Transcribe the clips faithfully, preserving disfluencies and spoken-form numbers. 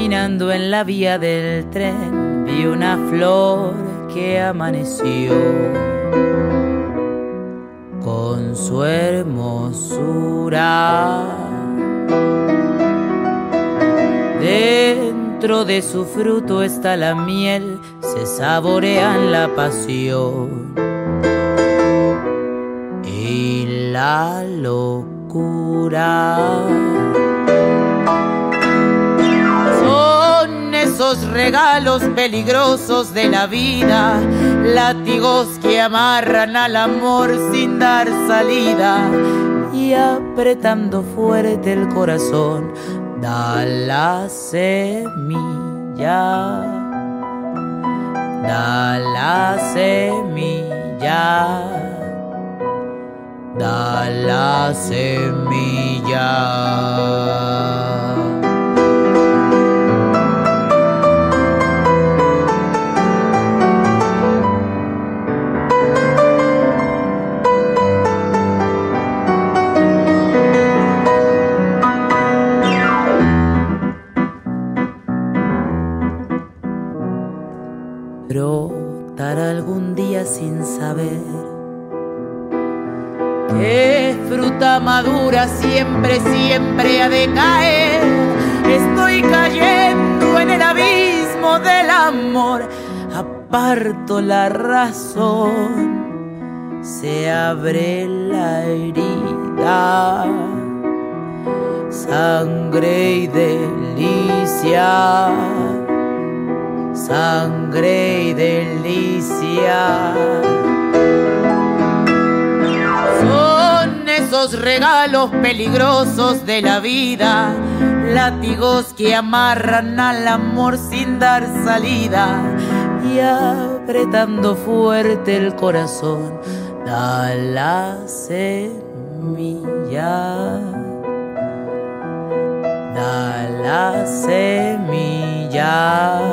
Caminando en la vía del tren vi una flor que amaneció con su hermosura. Dentro de su fruto está la miel, se saborean la pasión y la locura. Son esos regalos peligrosos de la vida, látigos que amarran al amor sin dar salida, y apretando fuerte el corazón da la semilla, da la semilla, da la semilla. Brotar algún día sin saber que fruta madura siempre, siempre ha de caer. Estoy cayendo en el abismo del amor, aparto la razón, se abre la herida, sangre y delicia, sangre y delicia. Son esos regalos peligrosos de la vida, látigos que amarran al amor sin dar salida, y apretando fuerte el corazón da la semilla, da la semilla,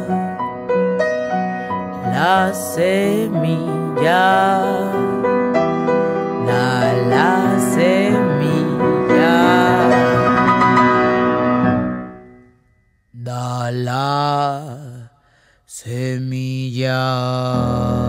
la semilla, da la semilla, da la semilla.